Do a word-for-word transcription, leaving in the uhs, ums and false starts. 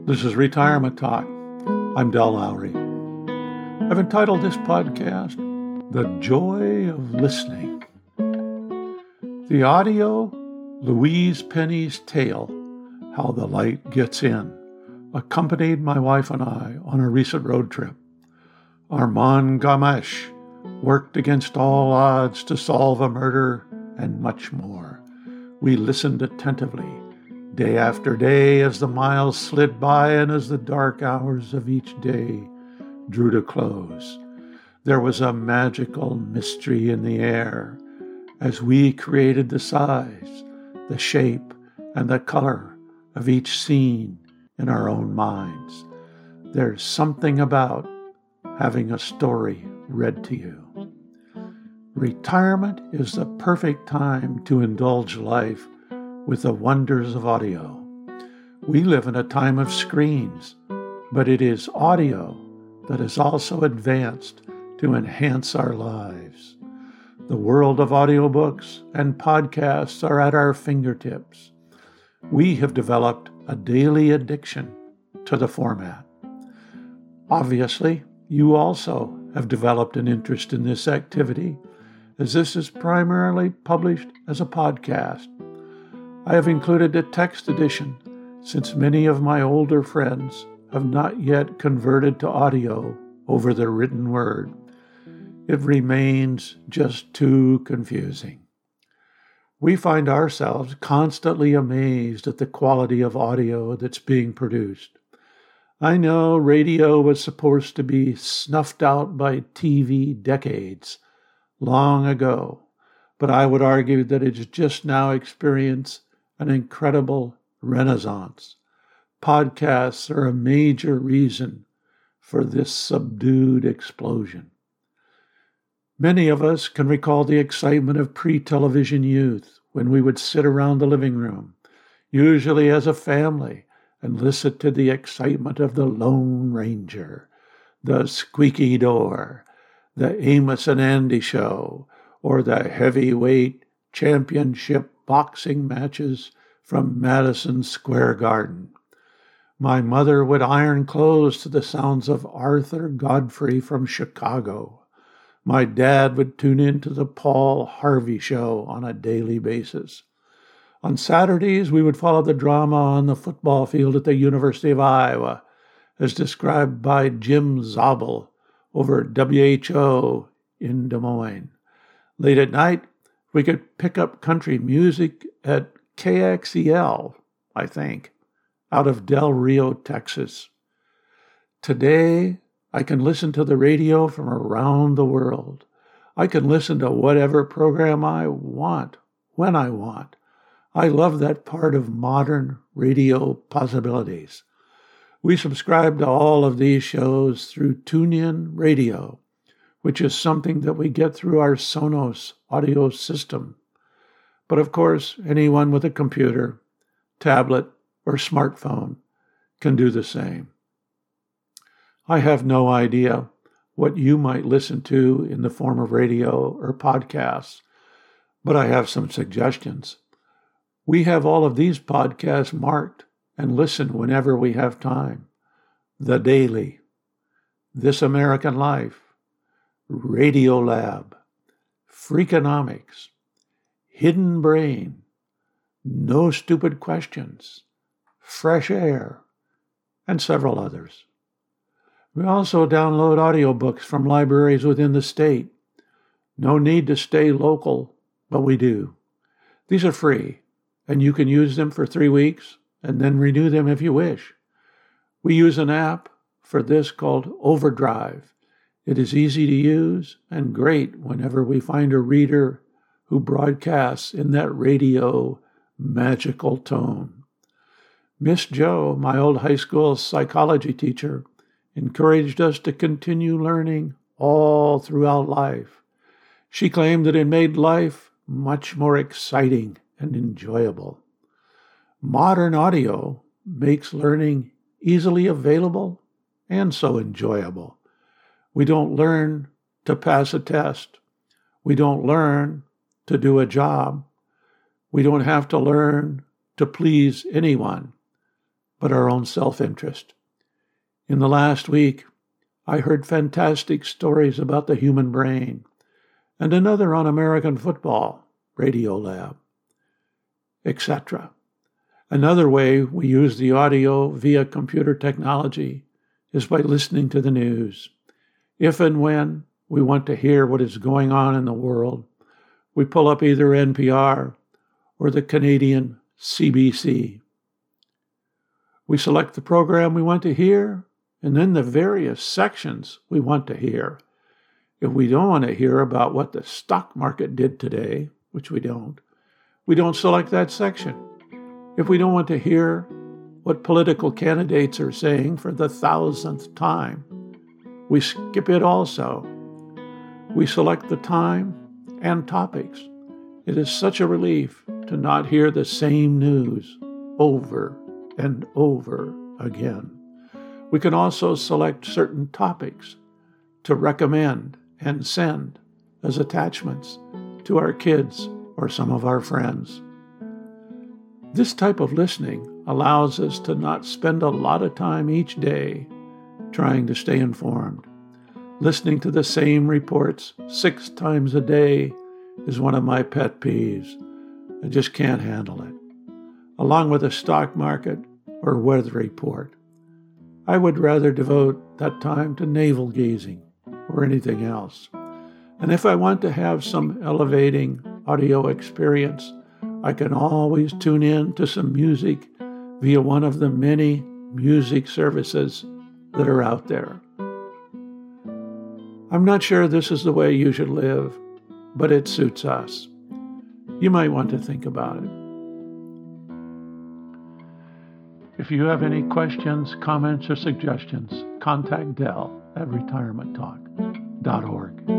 This is Retirement Talk. I'm Del Lowry. I've entitled this podcast, The Joy of Listening. The audio, Louise Penny's Tale, How the Light Gets In, accompanied my wife and I on a recent road trip. Armand Gamesh worked against all odds to solve a murder and much more. We listened attentively, day after day, as the miles slid by and as the dark hours of each day drew to close. There was a magical mystery in the air as we created the size, the shape, and the color of each scene in our own minds. There's something about having a story read to you. Retirement is the perfect time to indulge life with the wonders of audio. We live in a time of screens, but it is audio that has also advanced to enhance our lives. The world of audiobooks and podcasts are at our fingertips. We have developed a daily addiction to the format. Obviously, you also have developed an interest in this activity, as this is primarily published as a podcast. I have included a text edition since many of my older friends have not yet converted to audio over the written word. It remains just too confusing. We find ourselves constantly amazed at the quality of audio that's being produced. I know radio was supposed to be snuffed out by T V decades long ago, but I would argue that it's just now experienced an incredible renaissance. Podcasts are a major reason for this subdued explosion. Many of us can recall the excitement of pre-television youth when we would sit around the living room, usually as a family, and listen to the excitement of the Lone Ranger, the Squeaky Door, the Amos and Andy Show, or the heavyweight championship boxing matches from Madison Square Garden. My mother would iron clothes to the sounds of Arthur Godfrey from Chicago. My dad would tune in to the Paul Harvey Show on a daily basis. On Saturdays, we would follow the drama on the football field at the University of Iowa, as described by Jim Zabel over W H O in Des Moines. Late at night, we could pick up country music at K X E L, I think, out of Del Rio, Texas. Today, I can listen to the radio from around the world. I can listen to whatever program I want, when I want. I love that part of modern radio possibilities. We subscribe to all of these shows through TuneIn Radio, which is something that we get through our Sonos audio system. But of course, anyone with a computer, tablet, or smartphone can do the same. I have no idea what you might listen to in the form of radio or podcasts, but I have some suggestions. We have all of these podcasts marked and listen whenever we have time. The Daily, This American Life, Radiolab, Freakonomics, Hidden Brain, No Stupid Questions, Fresh Air, and several others. We also download audiobooks from libraries within the state. No need to stay local, but we do. These are free, and you can use them for three weeks and then renew them if you wish. We use an app for this called Overdrive. It is easy to use and great whenever we find a reader who broadcasts in that radio magical tone. Miss Jo, my old high school psychology teacher, encouraged us to continue learning all throughout life. She claimed that it made life much more exciting and enjoyable. Modern audio makes learning easily available and so enjoyable. We don't learn to pass a test. We don't learn to do a job. We don't have to learn to please anyone. but our own self-interest. In the last week, I heard fantastic stories about the human brain, and another on American football, Radiolab, et cetera. Another way we use the audio via computer technology is by listening to the news. If and when we want to hear what is going on in the world, we pull up either N P R or the Canadian C B C. We select the program we want to hear and then the various sections we want to hear. If we don't want to hear about what the stock market did today, which we don't, we don't select that section. If we don't want to hear what political candidates are saying for the thousandth time, we skip it also. We select the time and topics. It is such a relief to not hear the same news over and over again. We can also select certain topics to recommend and send as attachments to our kids or some of our friends. This type of listening allows us to not spend a lot of time each day trying to stay informed. Listening to the same reports six times a day is one of my pet peeves. I just can't handle it. Along with a stock market or weather report, I would rather devote that time to navel gazing or anything else. And if I want to have some elevating audio experience, I can always tune in to some music via one of the many music services that are out there. I'm not sure this is the way you should live, but it suits us. You might want to think about it. If you have any questions, comments, or suggestions, contact Del at retirement talk dot org.